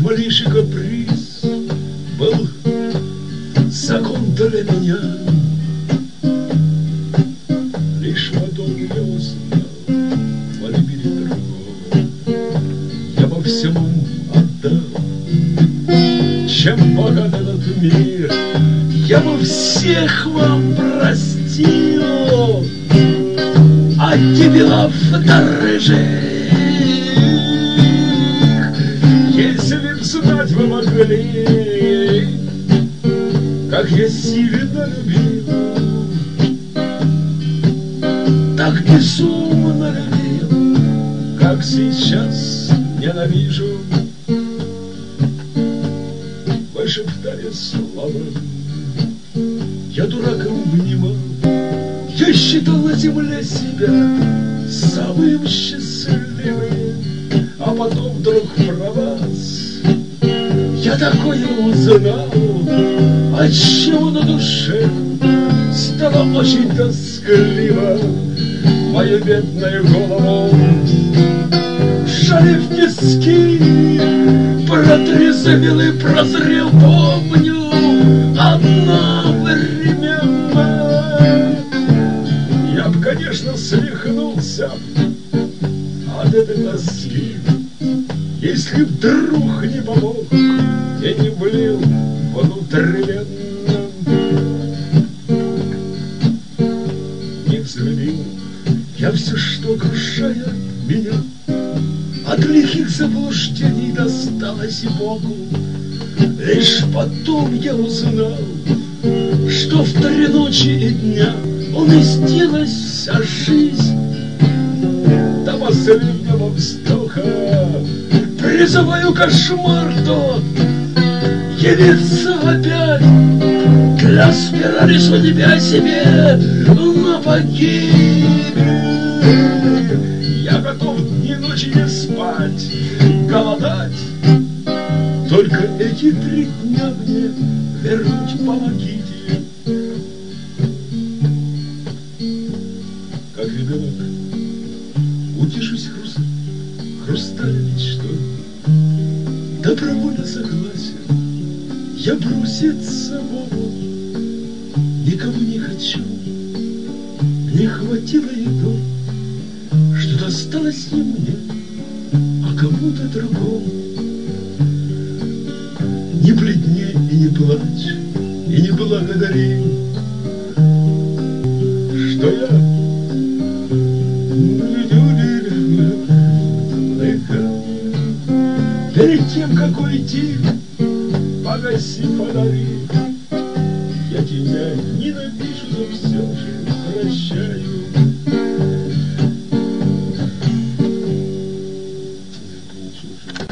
малейший каприз был закон для меня. Лишь потом я узнал о любви другого. Я во всем отдал, чем богат этот мир. Я бы всех вам простил, а дебилов да рыжих, если б знать вы могли, как я сильно любил, так безумно любил, как сейчас ненавижу. Вы шептали слова, я дураком внимал, я считал на земле себя самым счастливым, а потом вдруг про вас я такое узнал, отчего на душе стало очень тоскливо. Мою бедную голову жали в тиски, протрезвел и прозрел, помню одновременно. Я б, конечно, свихнулся от этой тоски, если вдруг не помог и не влил внутренно, не взлюбил я все, что окружает меня. От лихих заблуждений досталось и Богу. Лишь потом я узнал, что в 3 ночи и дня уместилась вся жизнь до последнего вздоха. Призываю кошмар тот явиться опять для спирали судьбе себе на погибель. Я готов дни и ночи не спать, голодать, только эти 3 дня мне вернуть помогите. Как ребенок утешусь хрустальной мечтой, добровольно согласен я броситься в воду. Никого не хочу, не хватило еды, что досталось не мне, а кому-то другому. Не бледней и не плачь, и не благодари, что я перед тем, как уйти, погаси фонари. Я тебя ненавижу за все же.